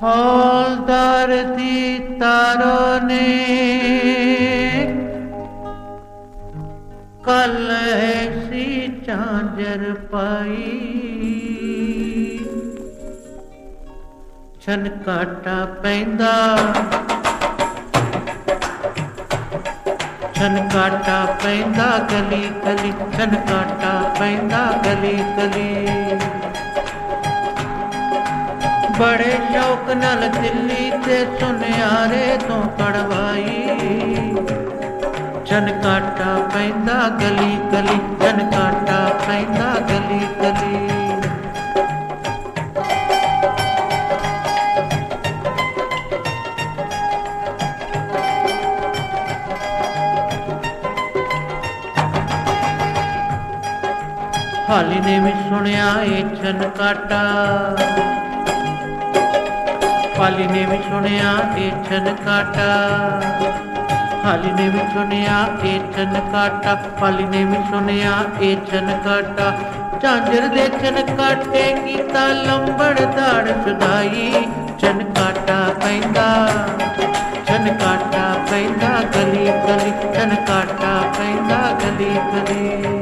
हौलदार दी तारों ने कल ऐसी झांझर पाई, छनकाटा पैंदा छनकाटा पैंदा गली गली, छनकाटा पैंदा गली गली। बड़े शौक नाल दिल्ली ते सुनियारे तो कड़वाई, छनकाटा पैंदा गली गली, छनकाटा पैंदा गली गली। हाली ने भी सुनिया ये छनकाटा, हाली ने भी सुनिया ये छनकाटा, हाली ने भी सुनिया ये छनकाटा, हाली ने भी सुनिया ये छनकाटा। झांझर दे छनकाटे कीता लंबड़दार सुधाई, छनकाटा पैंदा छनकाटा पैंदा गली गली, छनकाटा पैंदा गली गली।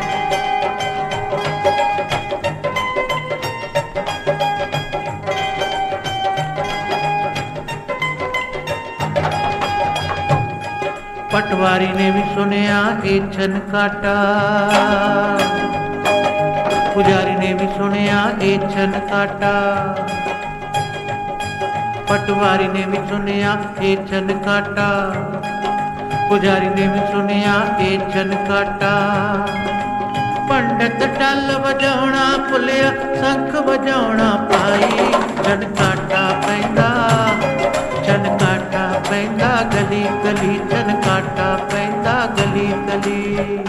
पटवारी ने भी सुनिया ये छनकाटा, पुजारी ने भी सुनिया ये छनकाटा, पटवारी ने भी सुनिया ये छनकाटा, पुजारी ने भी सुनिया ये छनकाटा। पंडित टल बजाउणा भुलिया, शंख बजाउणा पाई, छनकाटा पैंदा छनकाटा पैंदा गली गली, छनकाटा पैंदा गली गली।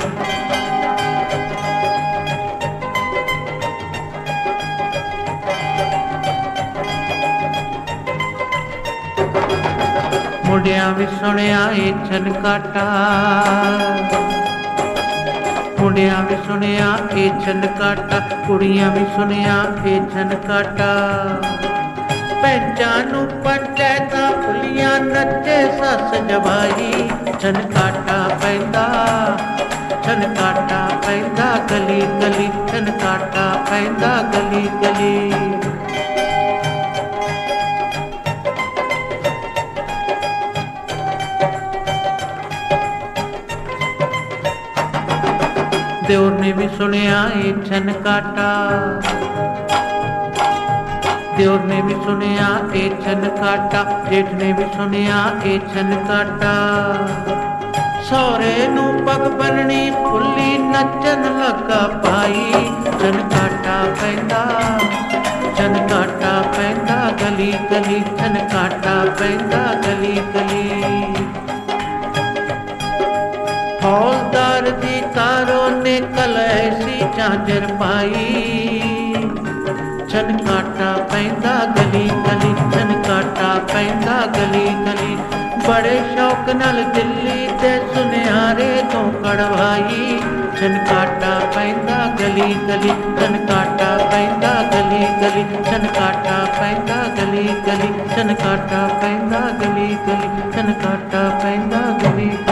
मुंडिया भी सुनिया ये छनकाटा, मुंडिया भी सुनिया ये छनकाटा, कुड़ियां भी सुनिया ये छनकाटा। पैंचानू पंचायता फुलियां नचे सस जवाई, छनकाटा पैंदा छनकाटा पैंदा गली गली, छनकाटा पैंदा गली गली। देवर ने भी सुनिया ये छनकाटा, देवर ने भी सुनिया ये छनकाटा, जेठ ने भी सुनिया ये छनकाटा। सौरे नू पग बननी फुल्ली नचन लगा पाई, छनकाटा पैंदा छनकाटा पैंदा गली गली, छनकाटा पैंदा गली गली। हौलदार दी तारों ने कल ऐसी झांझर पाई, छनकाटा पैंदा गली गली, छनकाटा पैंदा गली गली। बड़े शौक नाल दिल्ली ते सुनियारे तो कड़वाई, छनकाटा पैंदा गली गली, छनकाटा पैंदा गली गली, छनकाटा पैंदा गली गली, छनकाटा पैंदा गली गली, छनकाटा पैंदा गली।